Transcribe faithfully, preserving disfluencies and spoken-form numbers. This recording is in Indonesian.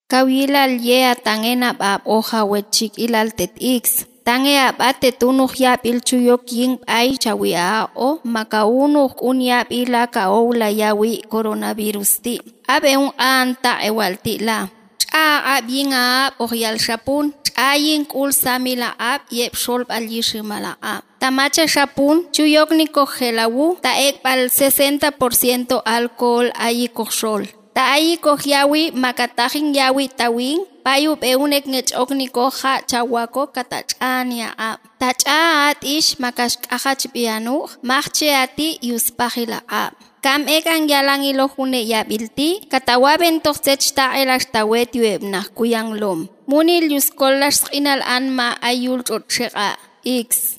Kawilal ye atangena bab oja wechik ilal tet x. Tange abate tunuk yap il chuyok ying ay chawi a o maka unuk un yap ila ka oula yawi coronavirus ti. Abe un anta ewal ti la. Cha ab ying a ohyal shapun. Cha ying kul samila ab yep sholp al yishimala ab. Tamacha shapun chuyok ni kogelawu ta ek pal sesenta por ciento alcohol ayi koshol. Ta ayi kohyawi makatajin yawi tawin. Payup eunek ngech okniko ha chawako katachania a. Tachaat ish makash ahach pianu, marche ati yuspahila a. Kam ekan yalang ilohune yabilti, katawaben toxtech ta elastawet yuebna kuyang lom. Munil yuskolash inal anma ayul chotchera. X.